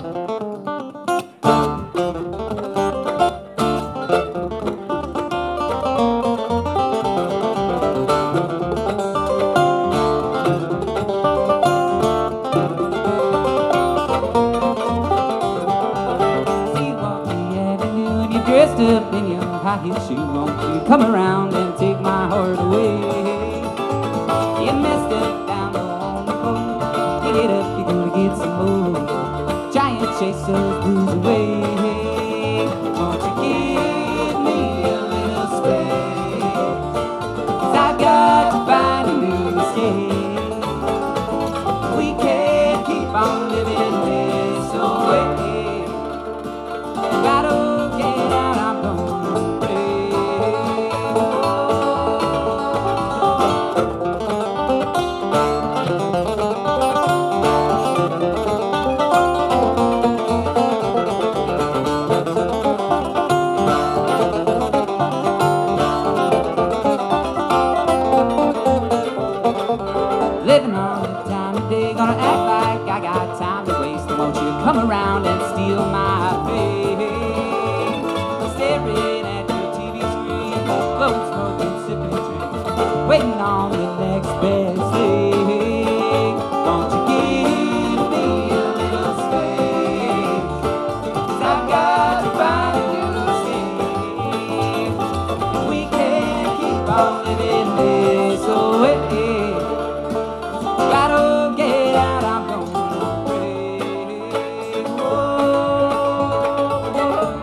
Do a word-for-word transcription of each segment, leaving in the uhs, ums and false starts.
Dressed up in your high-heel shoe, won't you come around and take my heart away? You messed up down on the pole. You get up, you're gonna get some more. Try and chase those blues away. Won't you give me a little space? 'Cause I've got to find a new escape. We can't keep on living this way. Gotta get out, I'm gonna pray. Living all the time today, gonna act like I got time to waste. Won't you come around and steal my fame? Staring at your T V screen, blowing smoke and sipping drinks, waiting on the next best thing. Won't you give me a little space? 'Cause I've got to find a new escape. We can't keep on living this way. Gotta get out, I'm gonna pray. Whoa, whoa.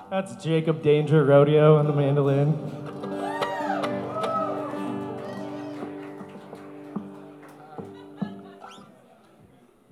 That's Jacob Danger Rodeo on the mandolin.